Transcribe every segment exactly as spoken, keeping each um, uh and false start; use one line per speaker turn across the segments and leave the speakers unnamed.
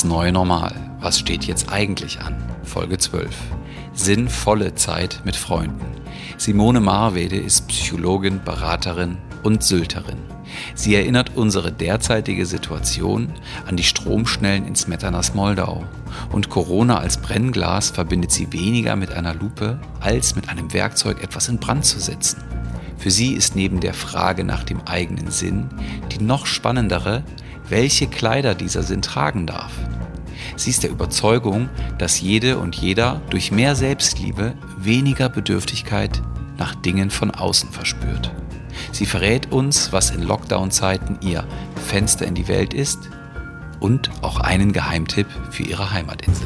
Das neue Normal. Was steht jetzt eigentlich an? Folge zwölf. Sinnvolle Zeit mit Freunden. Simone Marwede ist Psychologin, Beraterin und Sylterin. Sie erinnert unsere derzeitige Situation an die Stromschnellen in Smetanas Moldau. Und Corona als Brennglas verbindet sie weniger mit einer Lupe, als mit einem Werkzeug etwas in Brand zu setzen. Für sie ist neben der Frage nach dem eigenen Sinn die noch spannendere, welche Kleider dieser Sinn tragen darf. Sie ist der Überzeugung, dass jede und jeder durch mehr Selbstliebe weniger Bedürftigkeit nach Dingen von außen verspürt. Sie verrät uns, was in Lockdown-Zeiten ihr Fenster in die Welt ist und auch einen Geheimtipp für ihre Heimatinsel.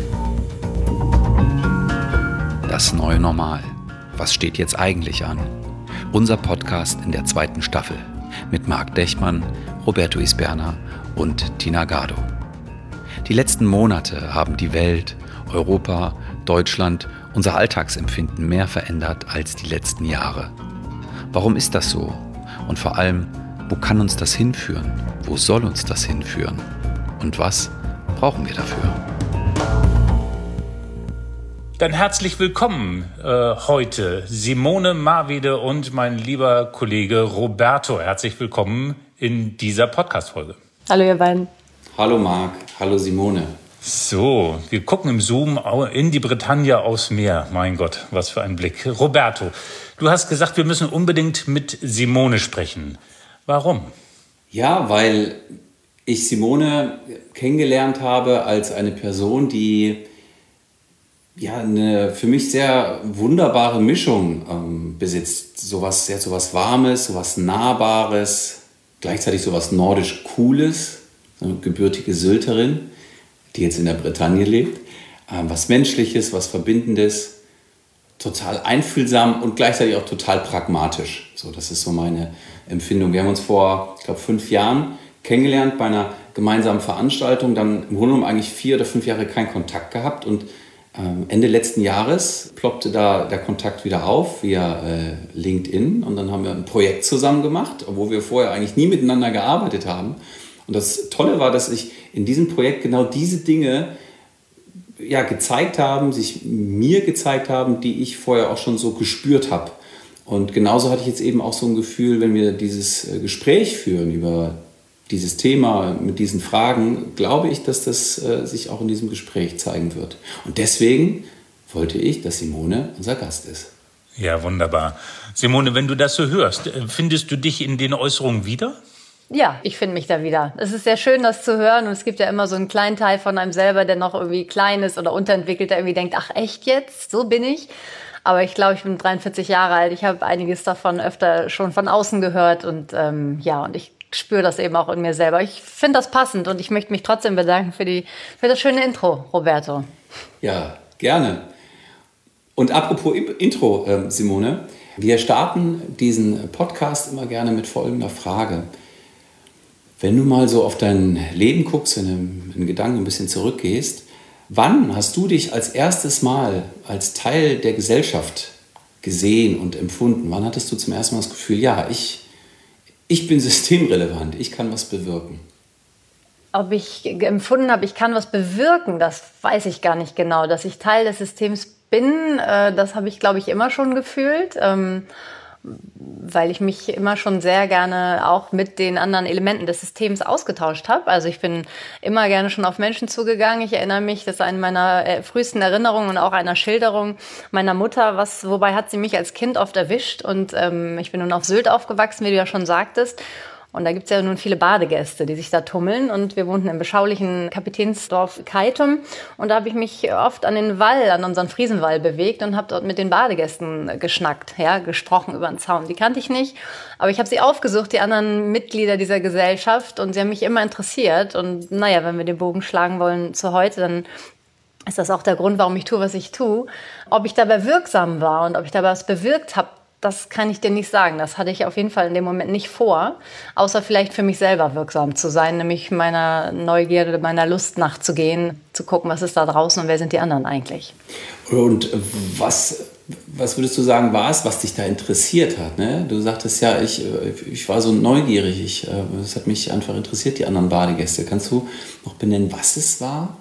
Das neue Normal. Was steht jetzt eigentlich an? Unser Podcast in der zweiten Staffel mit Marc Dechmann, Roberto Isberna und Tina Gado. Die letzten Monate haben die Welt, Europa, Deutschland, unser Alltagsempfinden mehr verändert als die letzten Jahre. Warum ist das so? Und vor allem, wo kann uns das hinführen? Wo soll uns das hinführen? Und was brauchen wir dafür?
Dann herzlich willkommen äh, heute Simone Marwede und mein lieber Kollege Roberto. Herzlich willkommen in dieser Podcast-Folge.
Hallo ihr beiden.
Hallo Marc, hallo Simone.
So, wir gucken im Zoom in die Bretagne aufs Meer. Mein Gott, was für ein Blick. Roberto, du hast gesagt, wir müssen unbedingt mit Simone sprechen. Warum?
Ja, weil ich Simone kennengelernt habe als eine Person, die ja eine für mich sehr wunderbare Mischung ähm, besitzt. Sowas, sehr sowas Warmes, sowas Nahbares, gleichzeitig sowas nordisch Cooles, eine gebürtige Sylterin, die jetzt in der Bretagne lebt. Ähm, was Menschliches, was Verbindendes, total einfühlsam und gleichzeitig auch total pragmatisch. So, das ist so meine Empfindung. Wir haben uns vor, ich glaube, fünf Jahren kennengelernt bei einer gemeinsamen Veranstaltung, dann im Grunde genommen eigentlich vier oder fünf Jahre keinen Kontakt gehabt und ähm, Ende letzten Jahres ploppte da der Kontakt wieder auf via äh, LinkedIn und dann haben wir ein Projekt zusammen gemacht, obwohl wir vorher eigentlich nie miteinander gearbeitet haben. Und das Tolle war, dass sich in diesem Projekt genau diese Dinge ja, gezeigt haben, sich mir gezeigt haben, die ich vorher auch schon so gespürt habe. Und genauso hatte ich jetzt eben auch so ein Gefühl, wenn wir dieses Gespräch führen über dieses Thema mit diesen Fragen, glaube ich, dass das äh, sich auch in diesem Gespräch zeigen wird. Und deswegen wollte ich, dass Simone unser Gast ist.
Ja, wunderbar. Simone, wenn du das so hörst, findest du dich in den Äußerungen wieder?
Ja, ich finde mich da wieder. Es ist sehr schön, das zu hören. Und es gibt ja immer so einen kleinen Teil von einem selber, der noch irgendwie klein ist oder unterentwickelt, der irgendwie denkt, ach echt jetzt? So bin ich. Aber ich glaube, ich bin dreiundvierzig Jahre alt. Ich habe einiges davon öfter schon von außen gehört. Und ähm, ja, und ich spüre das eben auch in mir selber. Ich finde das passend und ich möchte mich trotzdem bedanken für, die, für das schöne Intro, Roberto.
Ja, gerne. Und apropos Intro, äh, Simone, wir starten diesen Podcast immer gerne mit folgender Frage. Wenn du mal so auf dein Leben guckst, wenn du in Gedanken ein bisschen zurückgehst, wann hast du dich als erstes Mal als Teil der Gesellschaft gesehen und empfunden? Wann hattest du zum ersten Mal das Gefühl, ja, ich, ich bin systemrelevant, ich kann was bewirken?
Ob ich empfunden habe, ich kann was bewirken, das weiß ich gar nicht genau. Dass ich Teil des Systems bin, das habe ich, glaube ich, immer schon gefühlt. Weil ich mich immer schon sehr gerne auch mit den anderen Elementen des Systems ausgetauscht habe. Also ich bin immer gerne schon auf Menschen zugegangen. Ich erinnere mich, das ist eine meiner frühesten Erinnerungen und auch einer Schilderung meiner Mutter, was, wobei hat sie mich als Kind oft erwischt. Und ähm, ich bin nun auf Sylt aufgewachsen, wie du ja schon sagtest. Und da gibt es ja nun viele Badegäste, die sich da tummeln. Und wir wohnten im beschaulichen Kapitänsdorf Keitum. Und da habe ich mich oft an den Wall, an unseren Friesenwall bewegt und habe dort mit den Badegästen geschnackt, ja, gesprochen über den Zaun. Die kannte ich nicht, aber ich habe sie aufgesucht, die anderen Mitglieder dieser Gesellschaft. Und sie haben mich immer interessiert. Und naja, wenn wir den Bogen schlagen wollen zu heute, dann ist das auch der Grund, warum ich tue, was ich tue. Ob ich dabei wirksam war und ob ich dabei was bewirkt habe, das kann ich dir nicht sagen. Das hatte ich auf jeden Fall in dem Moment nicht vor, außer vielleicht für mich selber wirksam zu sein, nämlich meiner Neugierde, meiner Lust nachzugehen, zu gucken, was ist da draußen und wer sind die anderen eigentlich.
Und was Was würdest du sagen, war es, was dich da interessiert hat? Ne? Du sagtest ja, ich, ich war so neugierig, ich, es hat mich einfach interessiert, die anderen Badegäste. Kannst du noch benennen, was es war?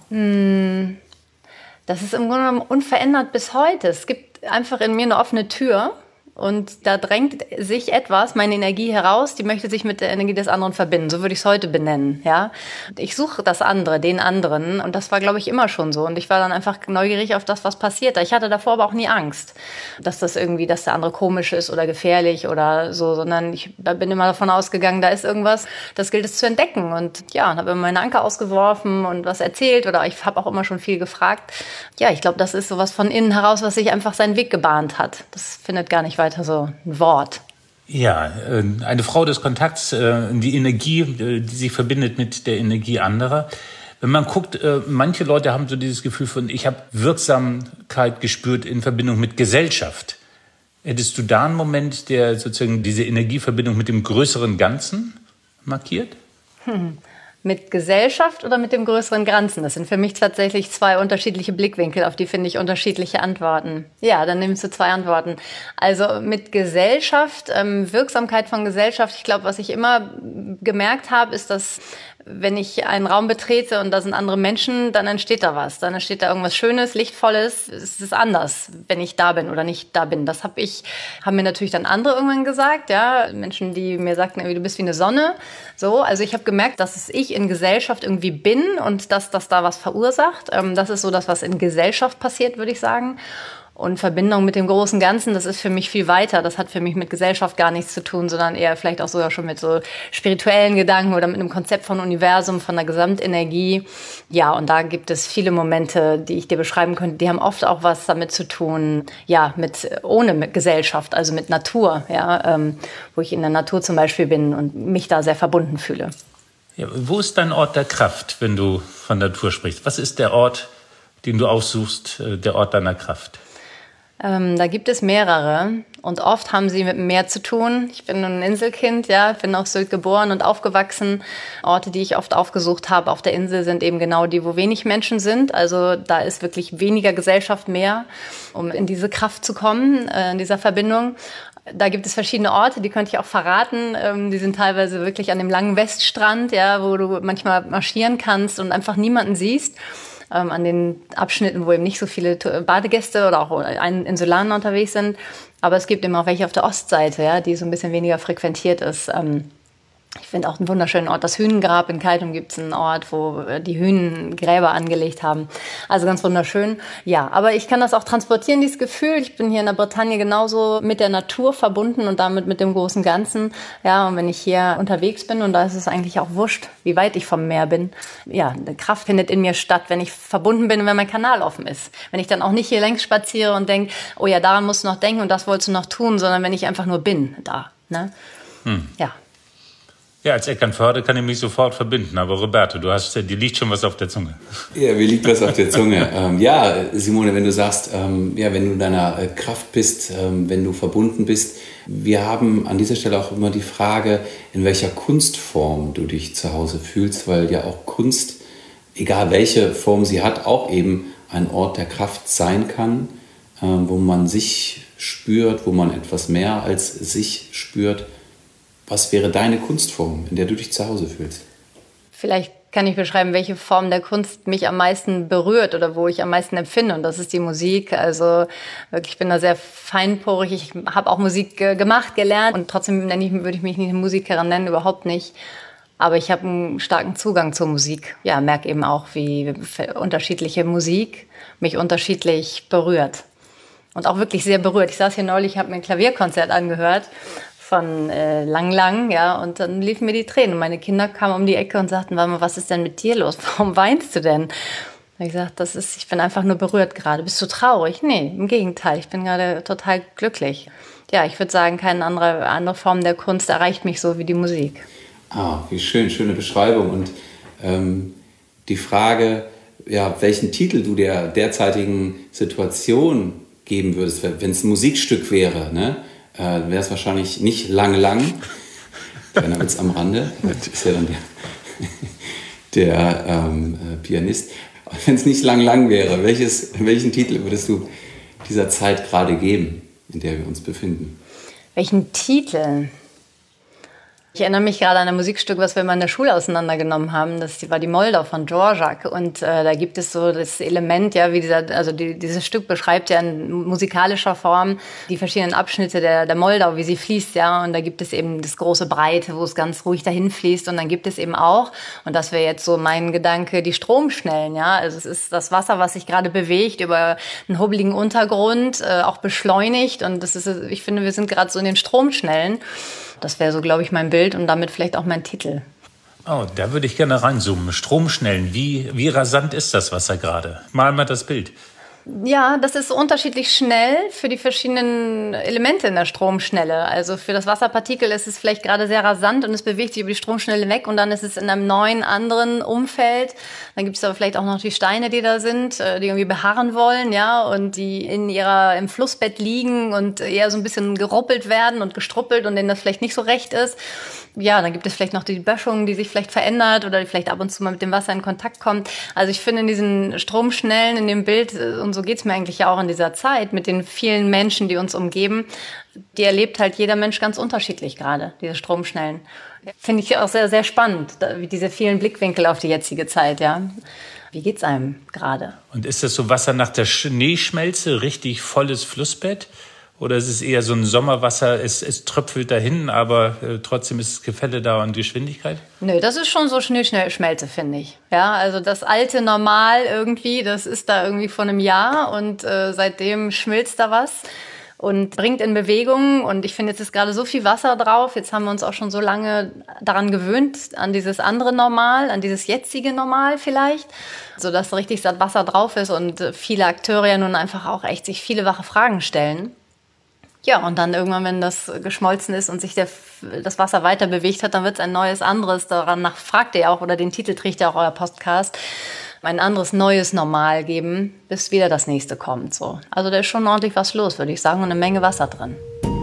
Das ist im Grunde genommen unverändert bis heute. Es gibt einfach in mir eine offene Tür. Und da drängt sich etwas, meine Energie heraus, die möchte sich mit der Energie des anderen verbinden. So würde ich es heute benennen, ja. Ich suche das andere, den anderen. Und das war, glaube ich, immer schon so. Und ich war dann einfach neugierig auf das, was passiert. Ich hatte davor aber auch nie Angst, dass das irgendwie, dass der andere komisch ist oder gefährlich oder so, sondern ich bin immer davon ausgegangen, da ist irgendwas, das gilt es zu entdecken. Und ja, habe immer meine Anker ausgeworfen und was erzählt oder ich habe auch immer schon viel gefragt. Ja, ich glaube, das ist sowas von innen heraus, was sich einfach seinen Weg gebahnt hat. Das findet gar nicht weiter so ein Wort.
Ja, eine Frau des Kontakts, die Energie, die sich verbindet mit der Energie anderer. Wenn man guckt, manche Leute haben so dieses Gefühl von, ich habe Wirksamkeit gespürt in Verbindung mit Gesellschaft. Hättest du da einen Moment, der sozusagen diese Energieverbindung mit dem größeren Ganzen markiert?
Hm. Mit Gesellschaft oder mit dem größeren Ganzen? Das sind für mich tatsächlich zwei unterschiedliche Blickwinkel, auf die finde ich unterschiedliche Antworten. Ja, dann nimmst du zwei Antworten. Also mit Gesellschaft, ähm, Wirksamkeit von Gesellschaft. Ich glaube, was ich immer gemerkt habe, ist, dass wenn ich einen Raum betrete und da sind andere Menschen, dann entsteht da was. Dann entsteht da irgendwas Schönes, Lichtvolles. Es ist anders, wenn ich da bin oder nicht da bin. Das habe ich, haben mir natürlich dann andere irgendwann gesagt, ja. Menschen, die mir sagten, du bist wie eine Sonne. So, also ich habe gemerkt, dass es ich in Gesellschaft irgendwie bin und dass das da was verursacht. Das ist so das, was in Gesellschaft passiert, würde ich sagen. Und Verbindung mit dem großen Ganzen, das ist für mich viel weiter. Das hat für mich mit Gesellschaft gar nichts zu tun, sondern eher vielleicht auch sogar schon mit so spirituellen Gedanken oder mit einem Konzept von Universum, von der Gesamtenergie. Ja, und da gibt es viele Momente, die ich dir beschreiben könnte, die haben oft auch was damit zu tun, ja, mit, ohne mit Gesellschaft, also mit Natur, ja, ähm, wo ich in der Natur zum Beispiel bin und mich da sehr verbunden fühle.
Ja, wo ist dein Ort der Kraft, wenn du von Natur sprichst? Was ist der Ort, den du aussuchst, der Ort deiner Kraft?
Ähm, da gibt es mehrere und oft haben sie mit dem Meer zu tun. Ich bin ein Inselkind, ja, bin auf Sylt geboren und aufgewachsen. Orte, die ich oft aufgesucht habe auf der Insel, sind eben genau die, wo wenig Menschen sind. Also da ist wirklich weniger Gesellschaft mehr, um in diese Kraft zu kommen, äh, in dieser Verbindung. Da gibt es verschiedene Orte, die könnte ich auch verraten. Ähm, die sind teilweise wirklich an dem langen Weststrand, ja, wo du manchmal marschieren kannst und einfach niemanden siehst. An den Abschnitten, wo eben nicht so viele Badegäste oder auch Insulaner unterwegs sind. Aber es gibt eben auch welche auf der Ostseite, ja, die so ein bisschen weniger frequentiert ist. Ich finde auch einen wunderschönen Ort. Das Hünengrab in Keitum gibt es einen Ort, wo die Hünen Gräber angelegt haben. Also ganz wunderschön. Ja, aber ich kann das auch transportieren, dieses Gefühl. Ich bin hier in der Bretagne genauso mit der Natur verbunden und damit mit dem großen Ganzen. Ja, und wenn ich hier unterwegs bin, und da ist es eigentlich auch wurscht, wie weit ich vom Meer bin. Ja, eine Kraft findet in mir statt, wenn ich verbunden bin und wenn mein Kanal offen ist. Wenn ich dann auch nicht hier längs spaziere und denke, oh ja, daran musst du noch denken und das wolltest du noch tun, sondern wenn ich einfach nur bin da. Ne? Hm. Ja.
Ja, als Eckernförde kann ich mich sofort verbinden. Aber Roberto, du hast, dir liegt schon was auf der Zunge.
Ja, mir liegt was auf der Zunge. ähm, ja, Simone, wenn du sagst, ähm, ja, wenn du in deiner äh, Kraft bist, ähm, wenn du verbunden bist, wir haben an dieser Stelle auch immer die Frage, in welcher Kunstform du dich zu Hause fühlst, weil ja auch Kunst, egal welche Form sie hat, auch eben ein Ort der Kraft sein kann, ähm, wo man sich spürt, wo man etwas mehr als sich spürt. Was wäre deine Kunstform, in der du dich zu Hause fühlst?
Vielleicht kann ich beschreiben, welche Form der Kunst mich am meisten berührt oder wo ich am meisten empfinde. Und das ist die Musik. Also wirklich, ich bin da sehr feinporig. Ich habe auch Musik gemacht, gelernt. Und trotzdem nenne ich, würde ich mich nicht eine Musikerin nennen, überhaupt nicht. Aber ich habe einen starken Zugang zur Musik. Ja, merke eben auch, wie unterschiedliche Musik mich unterschiedlich berührt. Und auch wirklich sehr berührt. Ich saß hier neulich, habe mir ein Klavierkonzert angehört von äh, Lang Lang, ja, und dann liefen mir die Tränen. Und meine Kinder kamen um die Ecke und sagten, warte mal, was ist denn mit dir los? Warum weinst du denn? Da habe ich gesagt, das ist, ich bin einfach nur berührt gerade. Bist du traurig? Nee, im Gegenteil, ich bin gerade total glücklich. Ja, ich würde sagen, keine andere, andere Form der Kunst erreicht mich so wie die Musik.
Ah, wie schön, schöne Beschreibung. Und ähm, die Frage, ja, welchen Titel du der derzeitigen Situation geben würdest, wenn es ein Musikstück wäre, ne? Äh, wäre es wahrscheinlich nicht Lang Lang. Kleiner Witz am Rande. Das ist ja dann der, der ähm, äh, Pianist. Wenn es nicht Lang Lang wäre, welches, welchen Titel würdest du dieser Zeit gerade geben, in der wir uns befinden?
Welchen Titel? Ich erinnere mich gerade an ein Musikstück, was wir mal in der Schule auseinandergenommen haben. Das war die Moldau von Dvorak. Und äh, da gibt es so das Element, ja, wie dieser, also die, dieses Stück beschreibt ja in musikalischer Form die verschiedenen Abschnitte der, der Moldau, wie sie fließt, ja. Und da gibt es eben das große Breite, wo es ganz ruhig dahin fließt. Und dann gibt es eben auch, und das wäre jetzt so mein Gedanke, die Stromschnellen, ja. Also es ist das Wasser, was sich gerade bewegt über einen hubbeligen Untergrund, äh, auch beschleunigt. Und das ist, ich finde, wir sind gerade so in den Stromschnellen. Das wäre so, glaube ich, mein Bild und damit vielleicht auch mein Titel.
Oh, da würde ich gerne reinzoomen. Stromschnellen. Wie, wie rasant ist das Wasser gerade? Mal mal das Bild.
Ja, das ist unterschiedlich schnell für die verschiedenen Elemente in der Stromschnelle. Also für das Wasserpartikel ist es vielleicht gerade sehr rasant und es bewegt sich über die Stromschnelle weg und dann ist es in einem neuen, anderen Umfeld. Dann gibt es aber vielleicht auch noch die Steine, die da sind, die irgendwie beharren wollen, ja, und die in ihrer, im Flussbett liegen und eher so ein bisschen geruppelt werden und gestruppelt und denen das vielleicht nicht so recht ist. Ja, dann gibt es vielleicht noch die Böschung, die sich vielleicht verändert oder die vielleicht ab und zu mal mit dem Wasser in Kontakt kommt. Also ich finde in diesen Stromschnellen, in dem Bild, und so geht's mir eigentlich ja auch in dieser Zeit, mit den vielen Menschen, die uns umgeben, die erlebt halt jeder Mensch ganz unterschiedlich gerade, diese Stromschnellen. Finde ich auch sehr, sehr spannend, wie diese vielen Blickwinkel auf die jetzige Zeit, ja. Wie geht's einem gerade?
Und ist das so Wasser nach der Schneeschmelze, richtig volles Flussbett? Oder ist es eher so ein Sommerwasser, es, es tröpfelt dahin, aber äh, trotzdem ist das Gefälle da und Geschwindigkeit?
Nö, das ist schon so Schneeschmelze, finde ich. Ja, also das alte Normal irgendwie, das ist da irgendwie vor einem Jahr und äh, seitdem schmilzt da was und bringt in Bewegung. Und ich finde, jetzt ist gerade so viel Wasser drauf. Jetzt haben wir uns auch schon so lange daran gewöhnt, an dieses andere Normal, an dieses jetzige Normal vielleicht, sodass richtig satt Wasser drauf ist und viele Akteure ja nun einfach auch echt sich viele wache Fragen stellen. Ja, und dann irgendwann, wenn das geschmolzen ist und sich der, das Wasser weiter bewegt hat, dann wird es ein neues, anderes. Danach fragt ihr auch, oder den Titel trägt ja auch euer Podcast, ein anderes, neues Normal geben, bis wieder das nächste kommt. So. Also da ist schon ordentlich was los, würde ich sagen, und eine Menge Wasser drin.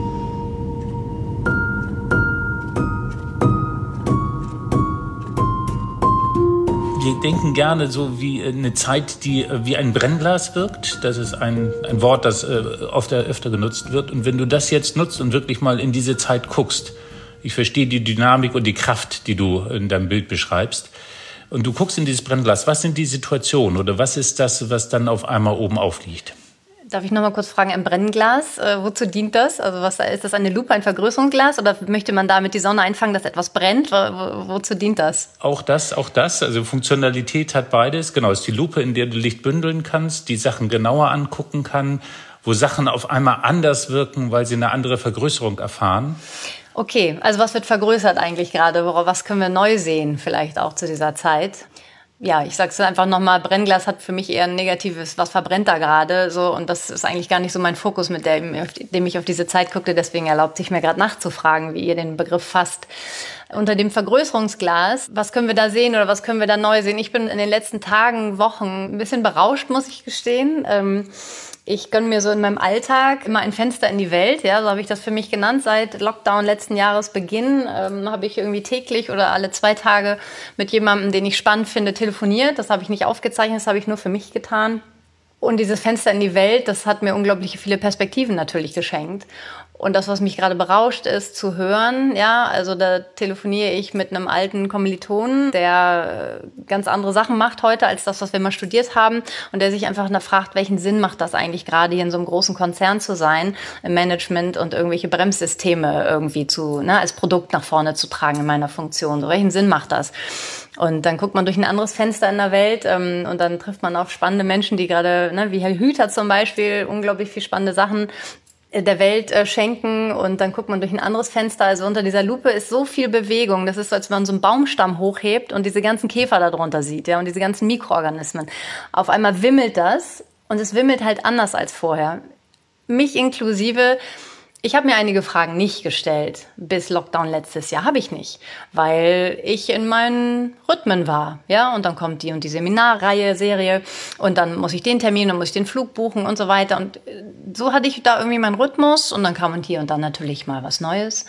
Wir denken gerne so wie eine Zeit, die wie ein Brennglas wirkt. Das ist ein, ein Wort, das oft öfter genutzt wird. Und wenn du das jetzt nutzt und wirklich mal in diese Zeit guckst, ich verstehe die Dynamik und die Kraft, die du in deinem Bild beschreibst, und du guckst in dieses Brennglas, was sind die Situationen oder was ist das, was dann auf einmal oben aufliegt?
Darf ich noch mal kurz fragen, ein Brennglas, äh, wozu dient das? Also was ist das, eine Lupe, ein Vergrößerungsglas? Oder möchte man damit die Sonne einfangen, dass etwas brennt? Wo, wo, wozu dient das?
Auch das, auch das. Also Funktionalität hat beides. Genau, es ist die Lupe, in der du Licht bündeln kannst, die Sachen genauer angucken kann, wo Sachen auf einmal anders wirken, weil sie eine andere Vergrößerung erfahren.
Okay, also was wird vergrößert eigentlich gerade? Was können wir neu sehen vielleicht auch zu dieser Zeit? Ja, ich sag's einfach nochmal, Brennglas hat für mich eher ein negatives, was verbrennt da gerade, so, und das ist eigentlich gar nicht so mein Fokus, mit dem, dem ich auf diese Zeit guckte, deswegen erlaubt sich mir gerade nachzufragen, wie ihr den Begriff fasst. Unter dem Vergrößerungsglas, was können wir da sehen oder was können wir da neu sehen? Ich bin in den letzten Tagen, Wochen ein bisschen berauscht, muss ich gestehen. Ähm, Ich gönne mir so in meinem Alltag immer ein Fenster in die Welt, ja, so habe ich das für mich genannt. Seit Lockdown letzten Jahresbeginn ähm, habe ich irgendwie täglich oder alle zwei Tage mit jemandem, den ich spannend finde, telefoniert. Das habe ich nicht aufgezeichnet, das habe ich nur für mich getan. Und dieses Fenster in die Welt, das hat mir unglaublich viele Perspektiven natürlich geschenkt. Und das, was mich gerade berauscht, ist zu hören, ja, also da telefoniere ich mit einem alten Kommilitonen, der ganz andere Sachen macht heute als das, was wir mal studiert haben, und der sich einfach fragt, welchen Sinn macht das eigentlich gerade, hier in so einem großen Konzern zu sein, im Management und irgendwelche Bremssysteme irgendwie zu, ne, als Produkt nach vorne zu tragen in meiner Funktion. So, welchen Sinn macht das? Und dann guckt man durch ein anderes Fenster in der Welt ähm, und dann trifft man auf spannende Menschen, die gerade, ne, wie Herr Hüter zum Beispiel, unglaublich viel spannende Sachen der Welt äh, schenken, und dann guckt man durch ein anderes Fenster. Also unter dieser Lupe ist so viel Bewegung. Das ist so, als wenn man so einen Baumstamm hochhebt und diese ganzen Käfer da drunter sieht, ja, und diese ganzen Mikroorganismen. Auf einmal wimmelt das, und es wimmelt halt anders als vorher. Mich inklusive. Ich habe mir einige Fragen nicht gestellt bis Lockdown letztes Jahr, habe ich nicht, weil ich in meinen Rhythmen war, ja, und dann kommt die und die Seminarreihe, Serie, und dann muss ich den Termin, dann muss ich den Flug buchen und so weiter, und so hatte ich da irgendwie meinen Rhythmus, und dann kam und hier und dann natürlich mal was Neues,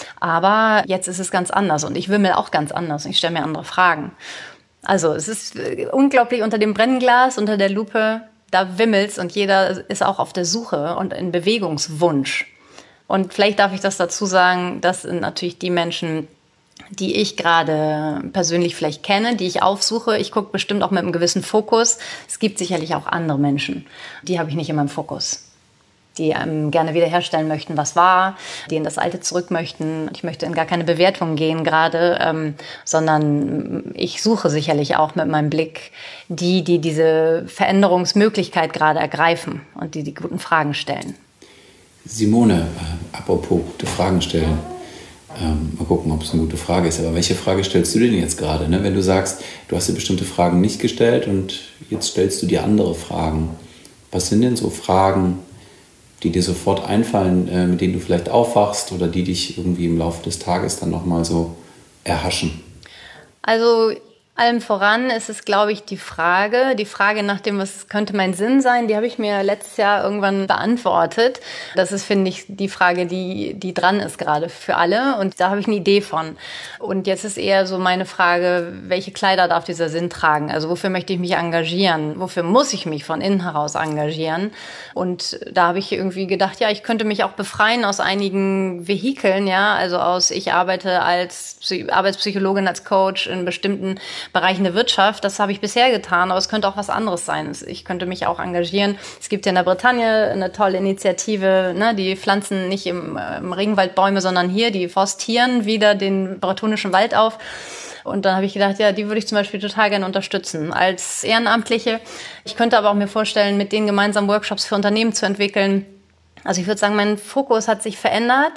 aber jetzt ist es ganz anders und ich wimmel auch ganz anders und ich stelle mir andere Fragen. Also es ist unglaublich unter dem Brennglas, unter der Lupe. da wimmelt's und jeder ist auch auf der Suche und in Bewegungswunsch. Und vielleicht darf ich das dazu sagen, das sind natürlich die Menschen, die ich gerade persönlich vielleicht kenne, die ich aufsuche. Ich gucke bestimmt auch mit einem gewissen Fokus. Es gibt sicherlich auch andere Menschen, die habe ich nicht in meinem Fokus, die ähm, gerne wiederherstellen möchten, was war, die in das Alte zurück möchten. Ich möchte in gar keine Bewertung gehen gerade, ähm, sondern ich suche sicherlich auch mit meinem Blick die, die diese Veränderungsmöglichkeit gerade ergreifen und die die guten Fragen stellen.
Simone, äh, apropos gute Fragen stellen. Ähm, mal gucken, ob es eine gute Frage ist. Aber welche Frage stellst du denn jetzt gerade? Ne? Wenn du sagst, du hast dir bestimmte Fragen nicht gestellt und jetzt stellst du dir andere Fragen. Was sind denn so Fragen, die dir sofort einfallen, äh, mit denen du vielleicht aufwachst oder die dich irgendwie im Laufe des Tages dann nochmal so erhaschen?
Also allem voran ist es, glaube ich, die Frage, die Frage nach dem, was könnte mein Sinn sein, die habe ich mir letztes Jahr irgendwann beantwortet. Das ist, finde ich, die Frage, die, die dran ist gerade für alle und da habe ich eine Idee von. Und jetzt ist eher so meine Frage, welche Kleider darf dieser Sinn tragen? Also wofür möchte ich mich engagieren? Wofür muss ich mich von innen heraus engagieren? Und da habe ich irgendwie gedacht, ja, ich könnte mich auch befreien aus einigen Vehikeln, ja, also aus, ich arbeite als Arbeitspsychologin, als Coach in bestimmten Bereichen der Wirtschaft. Das habe ich bisher getan, aber es könnte auch was anderes sein. Ich könnte mich auch engagieren. Es gibt ja in der Bretagne eine tolle Initiative, ne, die pflanzen nicht im, im Regenwald Bäume, sondern hier, die forstieren wieder den bretonischen Wald auf. Und dann habe ich gedacht, ja, die würde ich zum Beispiel total gerne unterstützen als Ehrenamtliche. Ich könnte aber auch mir vorstellen, mit denen gemeinsam Workshops für Unternehmen zu entwickeln. Also ich würde sagen, mein Fokus hat sich verändert.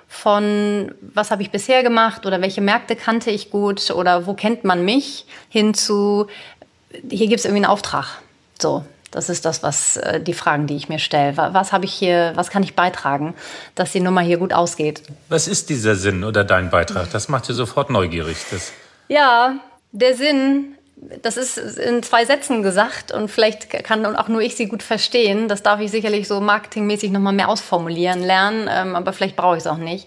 Von was habe ich bisher gemacht oder welche Märkte kannte ich gut oder wo kennt man mich, hin zu, hier gibt es irgendwie einen Auftrag. So, das ist das, was äh, die Fragen, die ich mir stelle. Was habe ich hier, was kann ich beitragen, dass die Nummer hier gut ausgeht?
Was ist dieser Sinn oder dein Beitrag? Das macht dir sofort neugierig. Das
ja, der Sinn, das ist in zwei Sätzen gesagt und vielleicht kann auch nur ich sie gut verstehen. Das darf ich sicherlich so marketingmäßig noch mal mehr ausformulieren lernen, ähm, aber vielleicht brauche ich es auch nicht.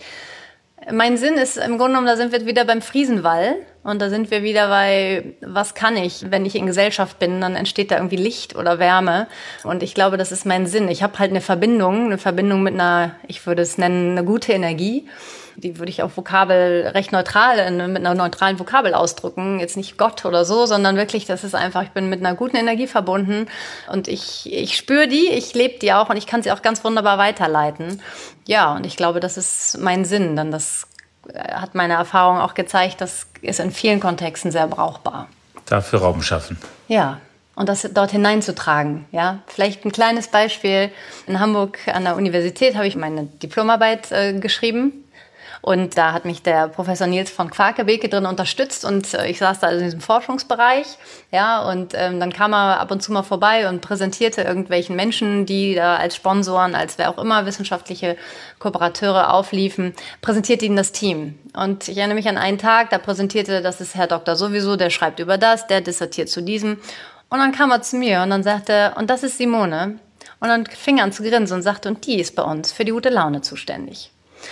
Mein Sinn ist im Grunde genommen, da sind wir wieder beim Friesenwall und da sind wir wieder bei, was kann ich, wenn ich in Gesellschaft bin, dann entsteht da irgendwie Licht oder Wärme und ich glaube, das ist mein Sinn. Ich habe halt eine Verbindung, eine Verbindung mit einer, ich würde es nennen, eine gute Energie. Die würde ich auch Vokabel recht neutral, mit einer neutralen Vokabel ausdrücken. Jetzt nicht Gott oder so, sondern wirklich, das ist einfach, ich bin mit einer guten Energie verbunden und ich, ich spüre die, ich lebe die auch und ich kann sie auch ganz wunderbar weiterleiten. Ja, und ich glaube, das ist mein Sinn, denn das hat meine Erfahrung auch gezeigt, das ist in vielen Kontexten sehr brauchbar.
Dafür Raum schaffen.
Ja. Und das dort hineinzutragen, ja. Vielleicht ein kleines Beispiel. In Hamburg an der Universität habe ich meine Diplomarbeit äh, geschrieben. Und da hat mich der Professor Nils von Quakebeke drin unterstützt und äh, ich saß da in diesem Forschungsbereich, ja, und ähm, dann kam er ab und zu mal vorbei und präsentierte irgendwelchen Menschen, die da als Sponsoren, als wer auch immer wissenschaftliche Kooperateure aufliefen, präsentierte ihnen das Team. Und ich erinnere mich an einen Tag, da präsentierte, das ist Herr Doktor sowieso, der schreibt über das, der dissertiert zu diesem. Und dann kam er zu mir und dann sagte er, und das ist Simone. Und dann fing er an zu grinsen und sagte, und die ist bei uns für die gute Laune zuständig.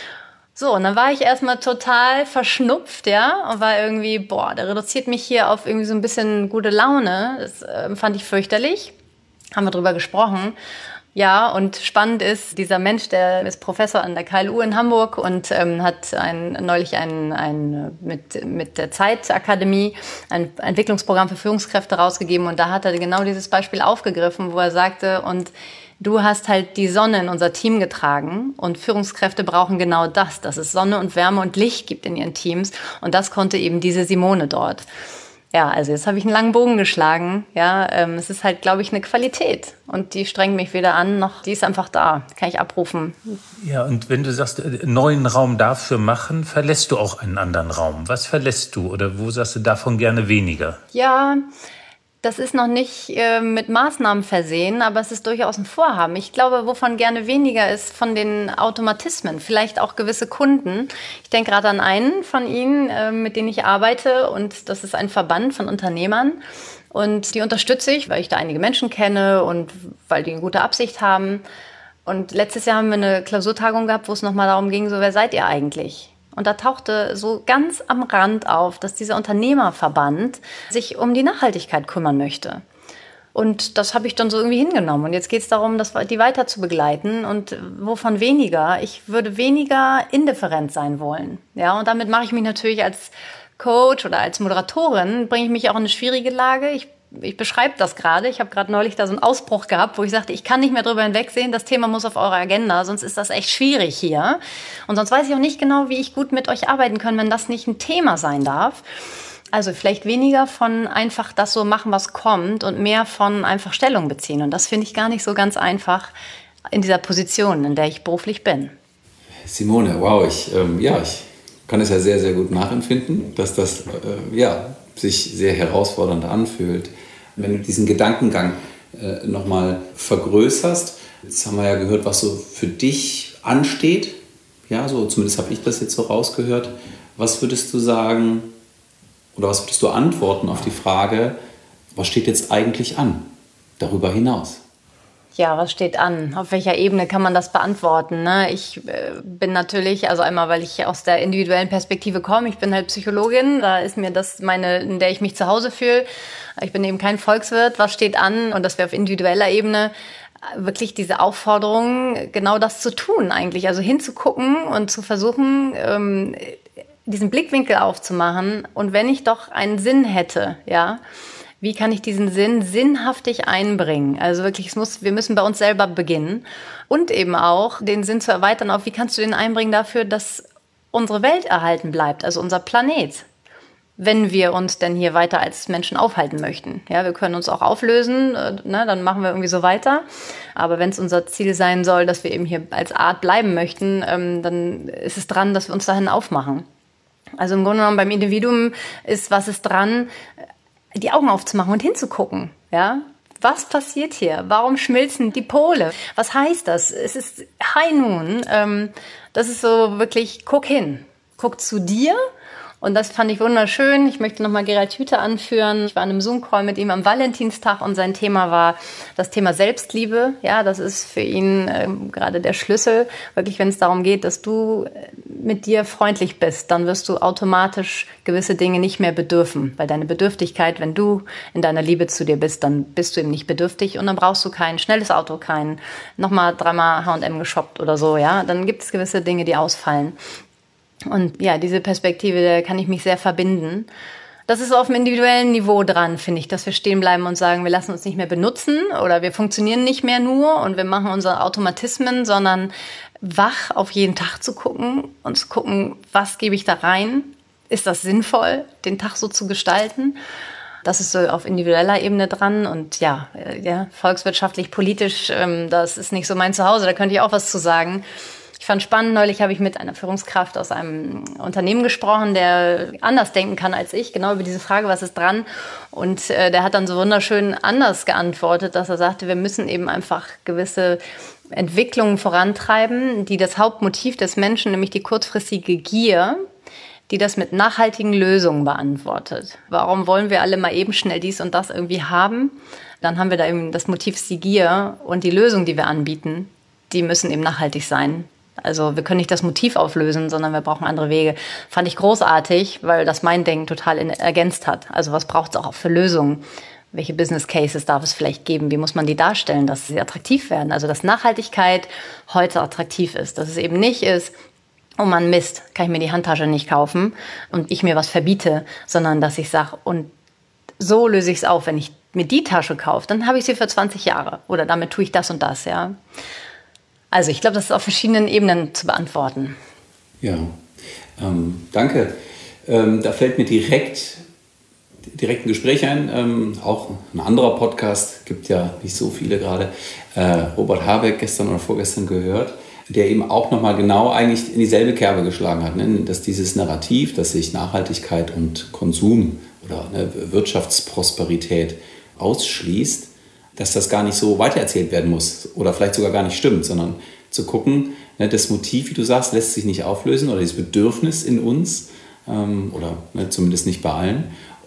So, und dann war ich erstmal total verschnupft, ja, und war irgendwie, boah, der reduziert mich hier auf irgendwie so ein bisschen gute Laune. Das äh, fand ich fürchterlich. Haben wir drüber gesprochen. Ja, und spannend ist, dieser Mensch, der ist Professor an der K L U in Hamburg und ähm, hat ein, neulich ein, ein, mit, mit der Zeitakademie ein Entwicklungsprogramm für Führungskräfte rausgegeben. Und da hat er genau dieses Beispiel aufgegriffen, wo er sagte, und du hast halt die Sonne in unser Team getragen und Führungskräfte brauchen genau das, dass es Sonne und Wärme und Licht gibt in ihren Teams. Und das konnte eben diese Simone dort. Ja, also jetzt habe ich einen langen Bogen geschlagen. Ja, ähm, es ist halt, glaube ich, eine Qualität. Und die strengt mich weder an, noch die ist einfach da. Kann ich abrufen.
Ja, und wenn du sagst, neuen Raum dafür machen, verlässt du auch einen anderen Raum. Was verlässt du oder wo sagst du davon gerne weniger?
Ja, das ist noch nicht äh, mit Maßnahmen versehen, aber es ist durchaus ein Vorhaben. Ich glaube, wovon gerne weniger ist, von den Automatismen, vielleicht auch gewisse Kunden. Ich denke gerade an einen von Ihnen, äh, mit denen ich arbeite, und das ist ein Verband von Unternehmern. Und die unterstütze ich, weil ich da einige Menschen kenne und weil die eine gute Absicht haben. Und letztes Jahr haben wir eine Klausurtagung gehabt, wo es nochmal darum ging, so, wer seid ihr eigentlich? Und da tauchte so ganz am Rand auf, dass dieser Unternehmerverband sich um die Nachhaltigkeit kümmern möchte. Und das habe ich dann so irgendwie hingenommen. Und jetzt geht es darum, das, die weiter zu begleiten. Und wovon weniger? Ich würde weniger indifferent sein wollen. Ja, und damit mache ich mich natürlich als Coach oder als Moderatorin, bringe ich mich auch in eine schwierige Lage. Ich Ich beschreibe das gerade. Ich habe gerade neulich da so einen Ausbruch gehabt, wo ich sagte, ich kann nicht mehr drüber hinwegsehen, das Thema muss auf eure Agenda, sonst ist das echt schwierig hier. Und sonst weiß ich auch nicht genau, wie ich gut mit euch arbeiten kann, wenn das nicht ein Thema sein darf. Also vielleicht weniger von einfach das so machen, was kommt und mehr von einfach Stellung beziehen. Und das finde ich gar nicht so ganz einfach in dieser Position, in der ich beruflich bin.
Simone, wow, ich, ähm, ja, ich kann es ja sehr, sehr gut nachempfinden, dass das äh, ja, sich sehr herausfordernd anfühlt. Wenn du diesen Gedankengang äh, nochmal vergrößerst, jetzt haben wir ja gehört, was so für dich ansteht. Ja, so zumindest habe ich das jetzt so rausgehört. Was würdest du sagen oder was würdest du antworten auf die Frage, was steht jetzt eigentlich an darüber hinaus?
Ja, was steht an? Auf welcher Ebene kann man das beantworten? Ne? Ich äh, bin natürlich, also einmal, weil ich aus der individuellen Perspektive komme, ich bin halt Psychologin, da ist mir das meine, in der ich mich zu Hause fühle. Ich bin eben kein Volkswirt. Was steht an? Und das wäre auf individueller Ebene wirklich diese Aufforderung, genau das zu tun eigentlich. Also hinzugucken und zu versuchen, ähm, diesen Blickwinkel aufzumachen. Und wenn ich doch einen Sinn hätte, ja, wie kann ich diesen Sinn sinnhaftig einbringen? Also wirklich, es muss, wir müssen bei uns selber beginnen. Und eben auch den Sinn zu erweitern auf, wie kannst du den einbringen dafür, dass unsere Welt erhalten bleibt, also unser Planet. Wenn wir uns denn hier weiter als Menschen aufhalten möchten. Ja, wir können uns auch auflösen, äh, ne, dann machen wir irgendwie so weiter. Aber wenn es unser Ziel sein soll, dass wir eben hier als Art bleiben möchten, ähm, dann ist es dran, dass wir uns dahin aufmachen. Also im Grunde genommen beim Individuum ist, was ist dran, die Augen aufzumachen und hinzugucken, ja. Was passiert hier? Warum schmilzen die Pole? Was heißt das? Es ist High Noon. Ähm, das ist so wirklich, guck hin. Guck zu dir. Und das fand ich wunderschön. Ich möchte nochmal Gerald Hüther anführen. Ich war in einem Zoom-Call mit ihm am Valentinstag und sein Thema war das Thema Selbstliebe. Ja, das ist für ihn ähm, gerade der Schlüssel. Wirklich, wenn es darum geht, dass du mit dir freundlich bist, dann wirst du automatisch gewisse Dinge nicht mehr bedürfen. Weil deine Bedürftigkeit, wenn du in deiner Liebe zu dir bist, dann bist du eben nicht bedürftig und dann brauchst du kein schnelles Auto, kein nochmal dreimal H und M geshoppt oder so. Ja, dann gibt es gewisse Dinge, die ausfallen. Und ja, diese Perspektive, da kann ich mich sehr verbinden. Das ist auf dem individuellen Niveau dran, finde ich, dass wir stehen bleiben und sagen, wir lassen uns nicht mehr benutzen oder wir funktionieren nicht mehr nur und wir machen unsere Automatismen, sondern wach auf jeden Tag zu gucken und zu gucken, was gebe ich da rein? Ist das sinnvoll, den Tag so zu gestalten? Das ist so auf individueller Ebene dran und ja, ja volkswirtschaftlich, politisch, ähm, das ist nicht so mein Zuhause, da könnte ich auch was zu sagen. Ich fand spannend, neulich habe ich mit einer Führungskraft aus einem Unternehmen gesprochen, der anders denken kann als ich, genau über diese Frage, was ist dran? Und äh, der hat dann so wunderschön anders geantwortet, dass er sagte, wir müssen eben einfach gewisse Entwicklungen vorantreiben, die das Hauptmotiv des Menschen, nämlich die kurzfristige Gier, die das mit nachhaltigen Lösungen beantwortet. Warum wollen wir alle mal eben schnell dies und das irgendwie haben? Dann haben wir da eben das Motiv ist die Gier und die Lösung, die wir anbieten, die müssen eben nachhaltig sein. Also wir können nicht das Motiv auflösen, sondern wir brauchen andere Wege. Fand ich großartig, weil das mein Denken total in, ergänzt hat. Also was braucht es auch für Lösungen? Welche Business Cases darf es vielleicht geben? Wie muss man die darstellen, dass sie attraktiv werden? Also dass Nachhaltigkeit heute attraktiv ist. Dass es eben nicht ist, oh Mann, Mist, kann ich mir die Handtasche nicht kaufen und ich mir was verbiete, sondern dass ich sage, und so löse ich es auf, wenn ich mir die Tasche kaufe, dann habe ich sie für zwanzig Jahre oder damit tue ich das und das, ja. Also ich glaube, das ist auf verschiedenen Ebenen zu beantworten.
Ja, ähm, danke. Ähm, da fällt mir direkt, direkt ein Gespräch ein. Ähm, auch ein anderer Podcast, gibt ja nicht so viele gerade. Äh, Robert Habeck gestern oder vorgestern gehört, der eben auch nochmal genau eigentlich in dieselbe Kerbe geschlagen hat. Ne? Dass dieses Narrativ, dass sich Nachhaltigkeit und Konsum oder ne, Wirtschaftsprosperität ausschließt, dass das gar nicht so weitererzählt werden muss oder vielleicht sogar gar nicht stimmt, sondern zu gucken, ne, das Motiv, wie du sagst, lässt sich nicht auflösen oder dieses Bedürfnis in uns ähm, oder ne, zumindest nicht bei allen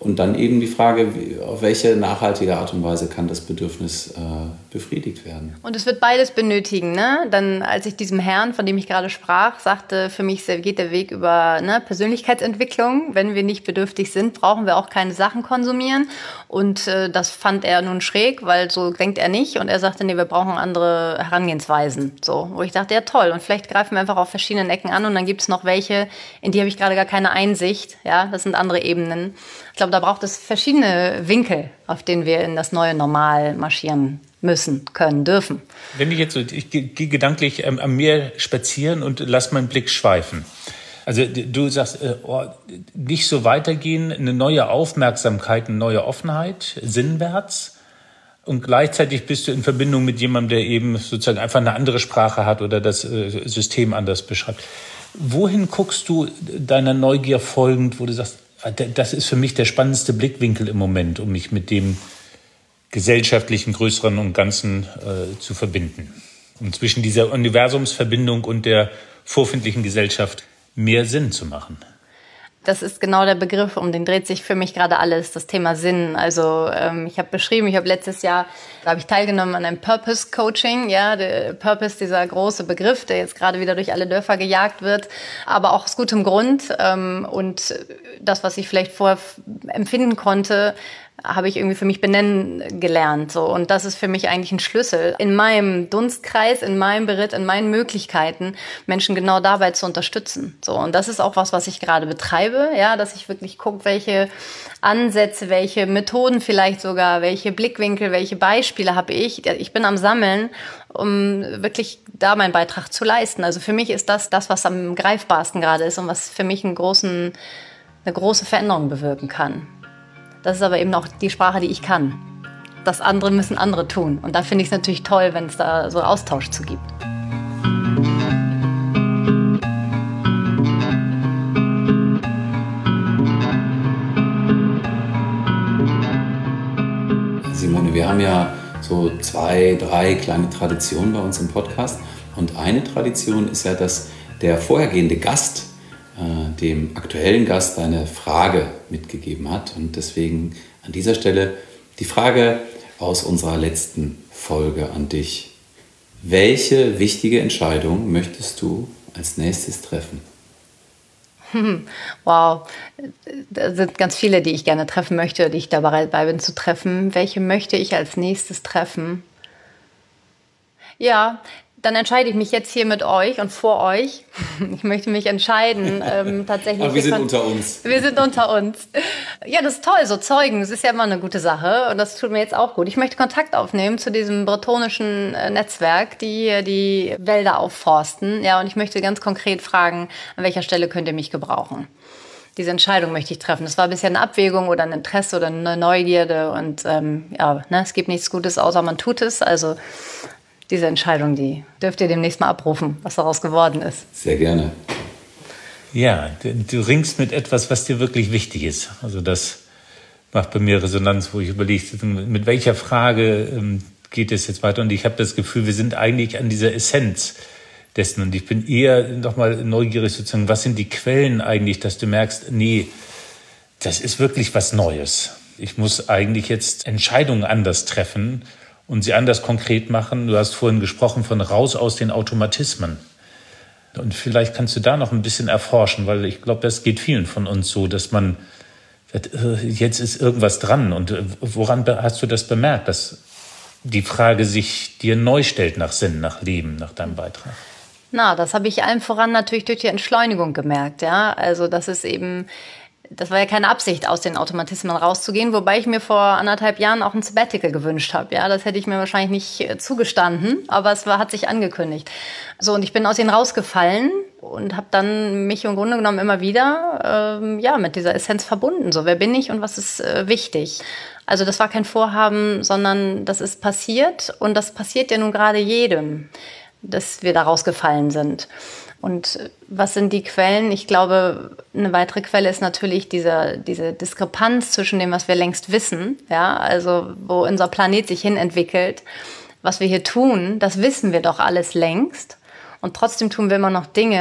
Und dann eben die Frage, auf welche nachhaltige Art und Weise kann das Bedürfnis äh, befriedigt werden.
Und es wird beides benötigen, ne? Dann, als ich diesem Herrn, von dem ich gerade sprach, sagte, für mich geht der Weg über ne, Persönlichkeitsentwicklung. Wenn wir nicht bedürftig sind, brauchen wir auch keine Sachen konsumieren. Und äh, das fand er nun schräg, weil so denkt er nicht. Und er sagte, nee, wir brauchen andere Herangehensweisen. So, wo ich dachte, ja toll. Und vielleicht greifen wir einfach auf verschiedenen Ecken an. Und dann gibt es noch welche, in die habe ich gerade gar keine Einsicht. Ja, das sind andere Ebenen. Ich glaube, da braucht es verschiedene Winkel, auf denen wir in das neue Normal marschieren müssen, können, dürfen.
Wenn ich jetzt so, ich gehe gedanklich ähm, am Meer spazieren und lass meinen Blick schweifen. Also du sagst, äh, oh, nicht so weitergehen, eine neue Aufmerksamkeit, eine neue Offenheit, sinnwärts. Und gleichzeitig bist du in Verbindung mit jemandem, der eben sozusagen einfach eine andere Sprache hat oder das äh, System anders beschreibt. Wohin guckst du deiner Neugier folgend, wo du sagst, das ist für mich der spannendste Blickwinkel im Moment, um mich mit dem gesellschaftlichen Größeren und Ganzen äh, zu verbinden. Um zwischen dieser Universumsverbindung und der vorfindlichen Gesellschaft mehr Sinn zu machen.
Das ist genau der Begriff, um den dreht sich für mich gerade alles, das Thema Sinn. Also ähm, ich habe beschrieben, ich habe letztes Jahr, da habe ich teilgenommen an einem Purpose-Coaching. Ja, der Purpose, dieser große Begriff, der jetzt gerade wieder durch alle Dörfer gejagt wird, aber auch aus gutem Grund. Ähm, und das, was ich vielleicht vorher empfinden konnte, habe ich irgendwie für mich benennen gelernt. So. Und das ist für mich eigentlich ein Schlüssel, in meinem Dunstkreis, in meinem Beritt, in meinen Möglichkeiten, Menschen genau dabei zu unterstützen. So. Und das ist auch was, was ich gerade betreibe, ja, dass ich wirklich gucke, welche Ansätze, welche Methoden vielleicht sogar, welche Blickwinkel, welche Beispiele habe ich. Ich bin am Sammeln, um wirklich da meinen Beitrag zu leisten. Also für mich ist das das, was am greifbarsten gerade ist und was für mich einen großen, eine große Veränderung bewirken kann. Das ist aber eben auch die Sprache, die ich kann. Das andere müssen andere tun. Und da finde ich es natürlich toll, wenn es da so Austausch zu gibt.
Simone, wir haben ja so zwei, drei kleine Traditionen bei uns im Podcast. Und eine Tradition ist ja, dass der vorhergehende Gast dem aktuellen Gast eine Frage mitgegeben hat. Und deswegen an dieser Stelle die Frage aus unserer letzten Folge an dich. Welche wichtige Entscheidung möchtest du als nächstes treffen?
Wow, da sind ganz viele, die ich gerne treffen möchte, die ich dabei bin zu treffen. Welche möchte ich als nächstes treffen? Ja, dann entscheide ich mich jetzt hier mit euch und vor euch. Ich möchte mich entscheiden, ähm, tatsächlich.
Aber wir sind unter uns.
Wir sind unter uns. Ja, das ist toll, so Zeugen, das ist ja immer eine gute Sache und das tut mir jetzt auch gut. Ich möchte Kontakt aufnehmen zu diesem bretonischen äh, Netzwerk, die hier die Wälder aufforsten. Ja, und ich möchte ganz konkret fragen, an welcher Stelle könnt ihr mich gebrauchen? Diese Entscheidung möchte ich treffen. Das war bisher eine Abwägung oder ein Interesse oder eine Neugierde und ähm, ja, ne, es gibt nichts Gutes, außer man tut es. Also diese Entscheidung, die dürft ihr demnächst mal abrufen, was daraus geworden ist.
Sehr gerne.
Ja, du, du ringst mit etwas, was dir wirklich wichtig ist. Also das macht bei mir Resonanz, wo ich überlege, mit welcher Frage ähm, geht es jetzt weiter? Und ich habe das Gefühl, wir sind eigentlich an dieser Essenz dessen. Und ich bin eher nochmal neugierig sozusagen, was sind die Quellen eigentlich, dass du merkst, nee, das ist wirklich was Neues. Ich muss eigentlich jetzt Entscheidungen anders treffen und sie anders konkret machen. Du hast vorhin gesprochen von raus aus den Automatismen. Und vielleicht kannst du da noch ein bisschen erforschen, weil ich glaube, das geht vielen von uns so, dass man sagt, jetzt ist irgendwas dran. Und woran hast du das bemerkt, dass die Frage sich dir neu stellt nach Sinn, nach Leben, nach deinem Beitrag?
Na, das habe ich allen voran natürlich durch die Entschleunigung gemerkt. Ja, also das ist eben... Das war ja keine Absicht, aus den Automatismen rauszugehen, wobei ich mir vor anderthalb Jahren auch ein Sabbatical gewünscht habe. Ja, das hätte ich mir wahrscheinlich nicht zugestanden, aber es war, hat sich angekündigt. So, und ich bin aus ihnen rausgefallen und habe dann mich im Grunde genommen immer wieder ähm, ja, mit dieser Essenz verbunden. So, wer bin ich und was ist äh, wichtig? Also das war kein Vorhaben, sondern das ist passiert und das passiert ja nun gerade jedem, dass wir da rausgefallen sind. Und was sind die Quellen? Ich glaube, eine weitere Quelle ist natürlich diese, diese Diskrepanz zwischen dem, was wir längst wissen, ja, also wo unser Planet sich hin entwickelt. Was wir hier tun, das wissen wir doch alles längst. Und trotzdem tun wir immer noch Dinge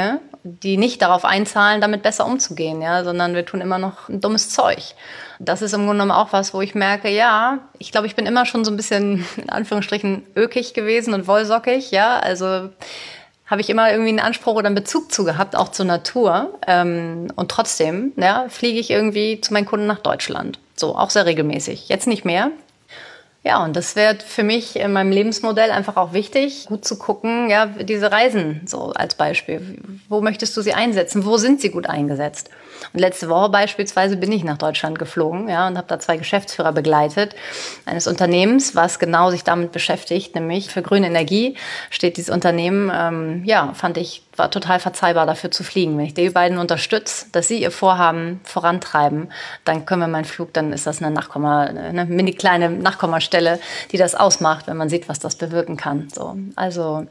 die nicht darauf einzahlen, damit besser umzugehen, ja, sondern wir tun immer noch ein dummes Zeug. Das ist im Grunde genommen auch was, wo ich merke, ja, ich glaube, ich bin immer schon so ein bisschen, in Anführungsstrichen, ökig gewesen und wollsockig, ja, also habe ich immer irgendwie einen Anspruch oder einen Bezug zu gehabt, auch zur Natur. Ähm, und trotzdem, ja, fliege ich irgendwie zu meinen Kunden nach Deutschland. So, auch sehr regelmäßig. Jetzt nicht mehr. Ja, und das wäre für mich in meinem Lebensmodell einfach auch wichtig, gut zu gucken, ja, diese Reisen so als Beispiel. Wo möchtest du sie einsetzen? Wo sind sie gut eingesetzt? Und letzte Woche beispielsweise bin ich nach Deutschland geflogen, ja, und habe da zwei Geschäftsführer begleitet eines Unternehmens, was genau sich damit beschäftigt, nämlich für grüne Energie steht dieses Unternehmen, ähm, ja, fand ich, war total verzeihbar dafür zu fliegen. Wenn ich die beiden unterstütze, dass sie ihr Vorhaben vorantreiben, dann können wir meinen Flug, dann ist das eine Nachkomma, eine mini kleine Nachkommastelle, die das ausmacht, wenn man sieht, was das bewirken kann. So, also,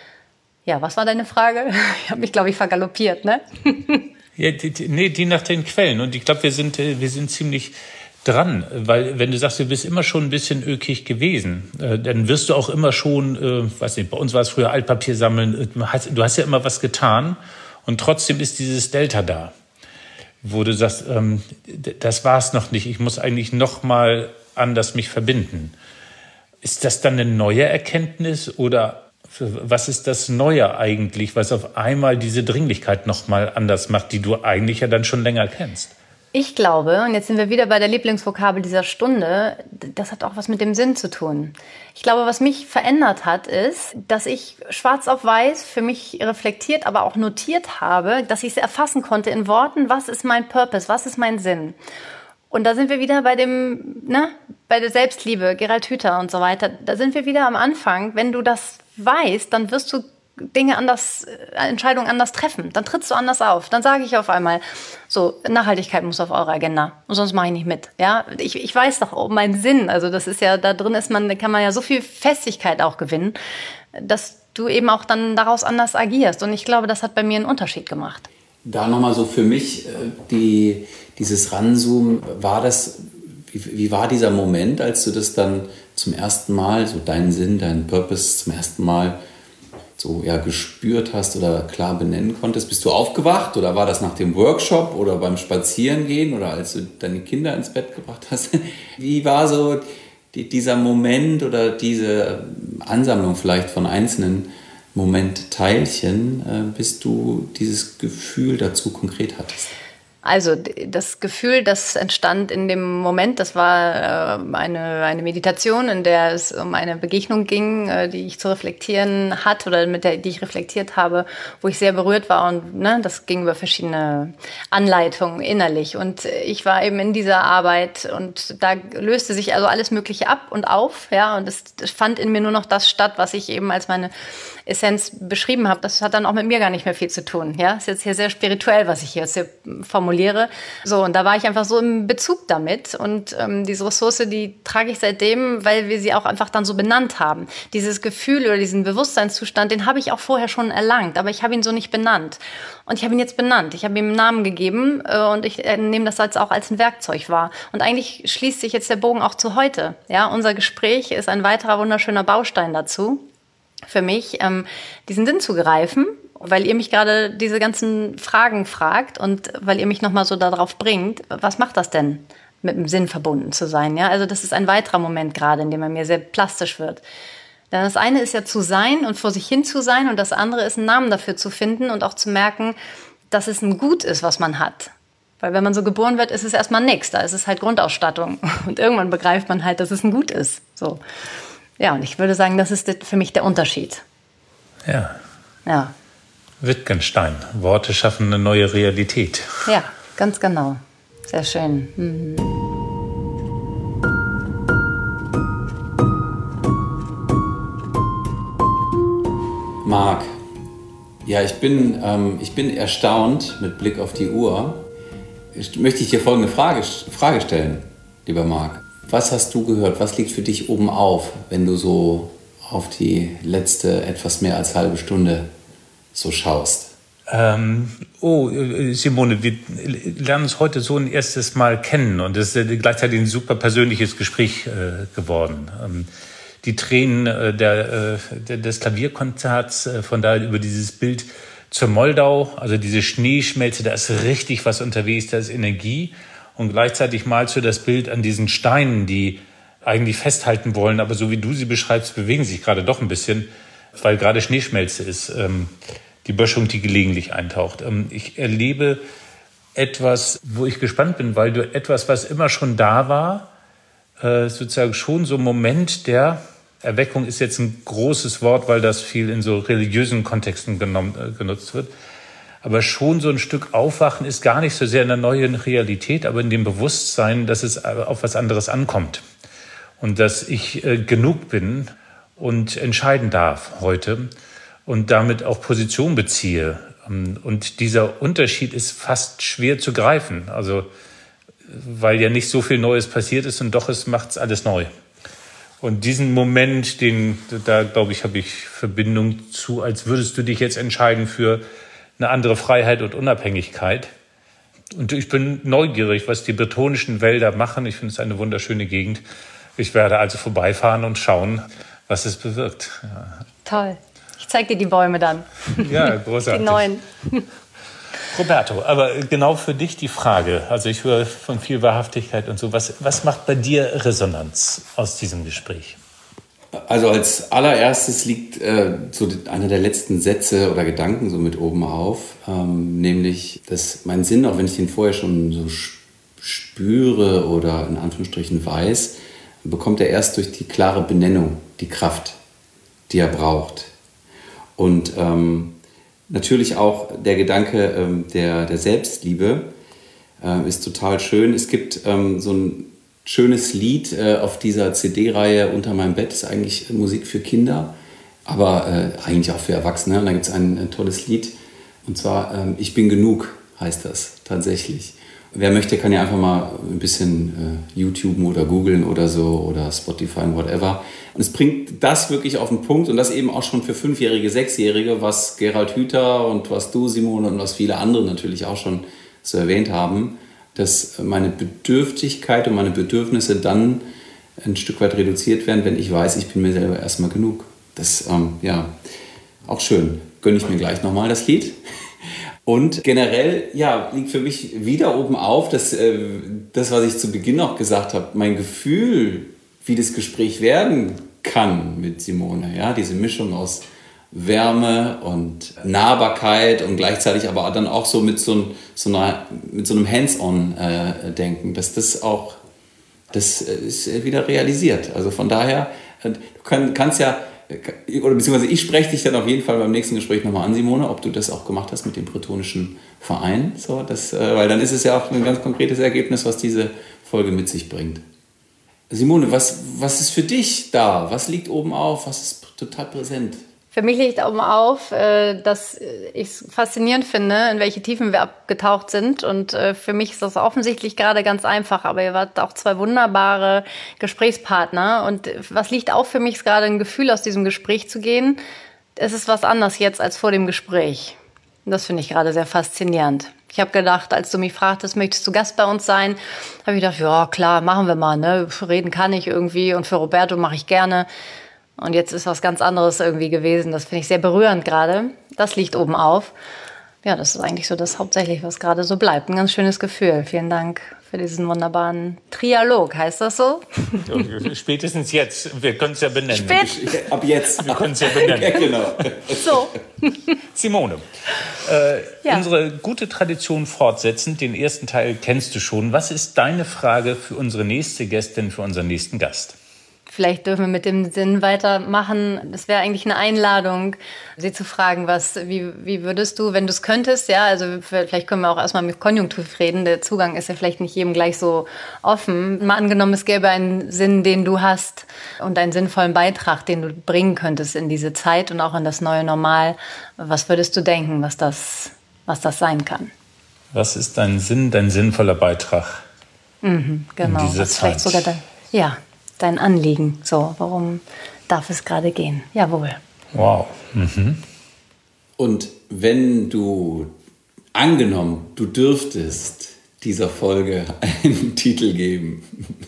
ja, was war deine Frage? Ich habe mich, glaube ich, vergaloppiert, ne?
Ja, die, die, nee, die nach den Quellen. Und ich glaube, wir sind, wir sind ziemlich dran. Weil, wenn du sagst, du bist immer schon ein bisschen ökig gewesen, äh, dann wirst du auch immer schon, äh, weiß nicht, bei uns war es früher Altpapier sammeln. Du hast, du hast ja immer was getan. Und trotzdem ist dieses Delta da. Wo du sagst, ähm, das war's noch nicht. Ich muss eigentlich noch mal anders mich verbinden. Ist das dann eine neue Erkenntnis oder was ist das Neue eigentlich, was auf einmal diese Dringlichkeit noch mal anders macht, die du eigentlich ja dann schon länger kennst?
Ich glaube, und jetzt sind wir wieder bei der Lieblingsvokabel dieser Stunde, das hat auch was mit dem Sinn zu tun. Ich glaube, was mich verändert hat, ist, dass ich schwarz auf weiß für mich reflektiert, aber auch notiert habe, dass ich es erfassen konnte in Worten, was ist mein Purpose, was ist mein Sinn. Und da sind wir wieder bei dem, ne, bei der Selbstliebe, Gerald Hüther und so weiter. Da sind wir wieder am Anfang. Wenn du das weißt, dann wirst du Dinge anders, Entscheidungen anders treffen. Dann trittst du anders auf. Dann sage ich auf einmal, so, Nachhaltigkeit muss auf eure Agenda. Und sonst mache ich nicht mit. Ja, ich, ich weiß doch um meinen Sinn. Also das ist ja, da drin ist man, kann man ja so viel Festigkeit auch gewinnen, dass du eben auch dann daraus anders agierst. Und ich glaube, das hat bei mir einen Unterschied gemacht.
Da nochmal so für mich, die, dieses Ranzoomen, war das, wie, wie war dieser Moment, als du das dann zum ersten Mal, so deinen Sinn, deinen Purpose zum ersten Mal so ja, gespürt hast oder klar benennen konntest? Bist du aufgewacht oder war das nach dem Workshop oder beim Spazierengehen oder als du deine Kinder ins Bett gebracht hast? Wie war so die, dieser Moment oder diese Ansammlung vielleicht von einzelnen Momentteilchen, bis du dieses Gefühl dazu konkret hattest?
Also das Gefühl, das entstand in dem Moment, das war äh, eine, eine Meditation, in der es um eine Begegnung ging, äh, die ich zu reflektieren hatte oder mit der die ich reflektiert habe, wo ich sehr berührt war und ne, das ging über verschiedene Anleitungen innerlich und ich war eben in dieser Arbeit und da löste sich also alles Mögliche ab und auf, ja, und es fand in mir nur noch das statt, was ich eben als meine Essenz beschrieben habe. Das hat dann auch mit mir gar nicht mehr viel zu tun, ja, ist jetzt hier sehr spirituell, was ich hier jetzt hier formuliere. So, und da war ich einfach so im Bezug damit. Und ähm, diese Ressource, die trage ich seitdem, weil wir sie auch einfach dann so benannt haben. Dieses Gefühl oder diesen Bewusstseinszustand, den habe ich auch vorher schon erlangt, aber ich habe ihn so nicht benannt. Und ich habe ihn jetzt benannt. Ich habe ihm einen Namen gegeben äh, und ich äh, nehme das jetzt auch als ein Werkzeug wahr. Und eigentlich schließt sich jetzt der Bogen auch zu heute. Ja, unser Gespräch ist ein weiterer wunderschöner Baustein dazu, für mich, ähm, diesen Sinn zu greifen, weil ihr mich gerade diese ganzen Fragen fragt und weil ihr mich nochmal so darauf bringt, was macht das denn, mit dem Sinn verbunden zu sein? Ja? Also das ist ein weiterer Moment gerade, in dem er mir sehr plastisch wird. Denn das eine ist ja zu sein und vor sich hin zu sein und das andere ist, einen Namen dafür zu finden und auch zu merken, dass es ein Gut ist, was man hat. Weil wenn man so geboren wird, ist es erstmal nichts, da ist es halt Grundausstattung. Und irgendwann begreift man halt, dass es ein Gut ist. So. Ja, und ich würde sagen, das ist für mich der Unterschied.
Ja.
Ja.
Wittgenstein, Worte schaffen eine neue Realität.
Ja, ganz genau. Sehr schön. Mhm.
Marc, ja, ich bin, ähm, ich bin erstaunt mit Blick auf die Uhr. Ich möchte ich dir folgende Frage, Frage stellen, lieber Marc. Was hast du gehört? Was liegt für dich oben auf, wenn du so auf die letzte etwas mehr als halbe Stunde so schaust?
Ähm, oh, Simone, wir lernen uns heute so ein erstes Mal kennen und es ist gleichzeitig ein super persönliches Gespräch äh, geworden. Ähm, die Tränen äh, der, äh, des Klavierkonzerts, äh, von daher über dieses Bild zur Moldau, also diese Schneeschmelze, da ist richtig was unterwegs, da ist Energie. Und gleichzeitig malst du das Bild an diesen Steinen, die eigentlich festhalten wollen, aber so wie du sie beschreibst, bewegen sich gerade doch ein bisschen, weil gerade Schneeschmelze ist, ähm, die Böschung, die gelegentlich eintaucht. Ähm, ich erlebe etwas, wo ich gespannt bin, weil du etwas, was immer schon da war, äh, sozusagen schon so ein Moment der Erweckung ist jetzt ein großes Wort, weil das viel in so religiösen Kontexten genommen, äh, genutzt wird. Aber schon so ein Stück Aufwachen ist gar nicht so sehr in der neuen Realität, aber in dem Bewusstsein, dass es auf was anderes ankommt. Und dass ich äh, genug bin und entscheiden darf heute und damit auch Position beziehe. Und dieser Unterschied ist fast schwer zu greifen. Also, weil ja nicht so viel Neues passiert ist und doch es macht's alles neu. Und diesen Moment, den, da glaube ich, habe ich Verbindung zu, als würdest du dich jetzt entscheiden für eine andere Freiheit und Unabhängigkeit. Und ich bin neugierig, was die bretonischen Wälder machen. Ich finde es eine wunderschöne Gegend. Ich werde also vorbeifahren und schauen, was es bewirkt. Ja.
Toll. Ich zeige dir die Bäume dann.
Ja, großartig.
Die neuen.
Roberto, aber genau für dich die Frage. Also ich höre von viel Wahrhaftigkeit und so. Was, was macht bei dir Resonanz aus diesem Gespräch?
Also als allererstes liegt äh, so einer der letzten Sätze oder Gedanken so mit oben auf, ähm, nämlich, dass mein Sinn, auch wenn ich den vorher schon so spüre oder in Anführungsstrichen weiß, bekommt er erst durch die klare Benennung die Kraft, die er braucht. Und ähm, natürlich auch der Gedanke ähm, der, der Selbstliebe äh, ist total schön. Es gibt ähm, so ein schönes Lied äh, auf dieser C D-Reihe Unter meinem Bett, ist eigentlich Musik für Kinder, aber äh, eigentlich auch für Erwachsene. Und da gibt es ein, ein tolles Lied, und zwar ähm, Ich bin genug heißt das tatsächlich. Wer möchte, kann ja einfach mal ein bisschen äh, YouTuben oder googeln oder so oder Spotify und whatever. Und es bringt das wirklich auf den Punkt und das eben auch schon für Fünfjährige, Sechsjährige, was Gerald Hüther und was du, Simone, und was viele andere natürlich auch schon so erwähnt haben, dass meine Bedürftigkeit und meine Bedürfnisse dann ein Stück weit reduziert werden, wenn ich weiß, ich bin mir selber erstmal genug. Das, ähm, ja, auch schön. Gönne ich mir gleich nochmal das Lied. Und generell, ja, liegt für mich wieder oben auf, dass äh, das, was ich zu Beginn auch gesagt habe, mein Gefühl, wie das Gespräch werden kann mit Simone, ja, diese Mischung aus Wärme und Nahbarkeit und gleichzeitig aber dann auch so mit so, so, einer, mit so einem Hands-on-Denken, dass das auch, das ist wieder realisiert. Also von daher, du kann, kannst ja, oder beziehungsweise ich spreche dich dann auf jeden Fall beim nächsten Gespräch nochmal an, Simone, ob du das auch gemacht hast mit dem bretonischen Verein. So, das, weil dann ist es ja auch ein ganz konkretes Ergebnis, was diese Folge mit sich bringt. Simone, was, was ist für dich da? Was liegt oben auf? Was ist total präsent?
Für mich liegt oben auf, dass ich es faszinierend finde, in welche Tiefen wir abgetaucht sind. Und für mich ist das offensichtlich gerade ganz einfach. Aber ihr wart auch zwei wunderbare Gesprächspartner. Und was liegt auch für mich, ist gerade ein Gefühl, aus diesem Gespräch zu gehen. Es ist was anderes jetzt als vor dem Gespräch. Und das finde ich gerade sehr faszinierend. Ich habe gedacht, als du mich fragtest, möchtest du Gast bei uns sein, habe ich gedacht, ja klar, machen wir mal. Ne? Reden kann ich irgendwie und für Roberto mache ich gerne. Und jetzt ist was ganz anderes irgendwie gewesen. Das finde ich sehr berührend gerade. Das liegt oben auf. Ja, das ist eigentlich so das hauptsächlich, was gerade so bleibt. Ein ganz schönes Gefühl. Vielen Dank für diesen wunderbaren Trialog. Heißt das so?
Spätestens jetzt. Wir können es ja benennen.
Spät.
Ab jetzt.
Wir können es ja benennen.
Ja, genau.
So.
Simone, äh,
Ja.
unsere gute Tradition fortsetzend, den ersten Teil kennst du schon. Was ist deine Frage für unsere nächste Gästin, für unseren nächsten Gast?
Vielleicht dürfen wir mit dem Sinn weitermachen. Das wäre eigentlich eine Einladung, Sie zu fragen, was, wie, wie würdest du, wenn du es könntest, ja, also vielleicht können wir auch erstmal mit Konjunktiv reden. Der Zugang ist ja vielleicht nicht jedem gleich so offen. Mal angenommen, es gäbe einen Sinn, den du hast und einen sinnvollen Beitrag, den du bringen könntest in diese Zeit und auch in das neue Normal. Was würdest du denken, was das, was das sein kann?
Was ist dein Sinn, dein sinnvoller Beitrag
Mhm, genau.
in dieser
Was vielleicht
Zeit?
sogar dein, ja, dein Anliegen. So, warum darf es gerade gehen? Jawohl.
Wow. Mhm.
Und wenn du, angenommen, du dürftest dieser Folge einen Titel geben,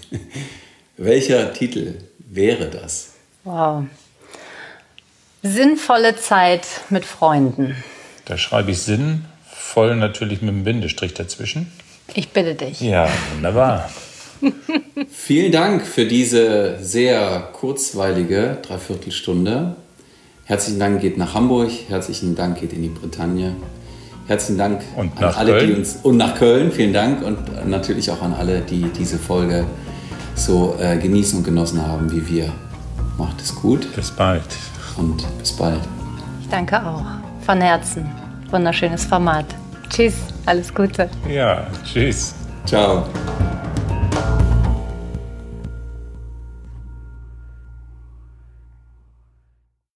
welcher Titel wäre das?
Wow. Sinnvolle Zeit mit Freunden.
Da schreibe ich sinnvoll natürlich mit einem Bindestrich dazwischen.
Ich bitte dich.
Ja, wunderbar.
Vielen Dank für diese sehr kurzweilige Dreiviertelstunde. Herzlichen Dank geht nach Hamburg, herzlichen Dank geht in die Bretagne. Herzlichen Dank
und
an
nach
alle,
Köln.
die uns und nach Köln. Vielen Dank und natürlich auch an alle, die diese Folge so äh, genießen und genossen haben wie wir. Macht es gut.
Bis bald.
Und bis bald.
Ich danke auch. Von Herzen. Wunderschönes Format. Tschüss. Alles Gute.
Ja, tschüss.
Ciao.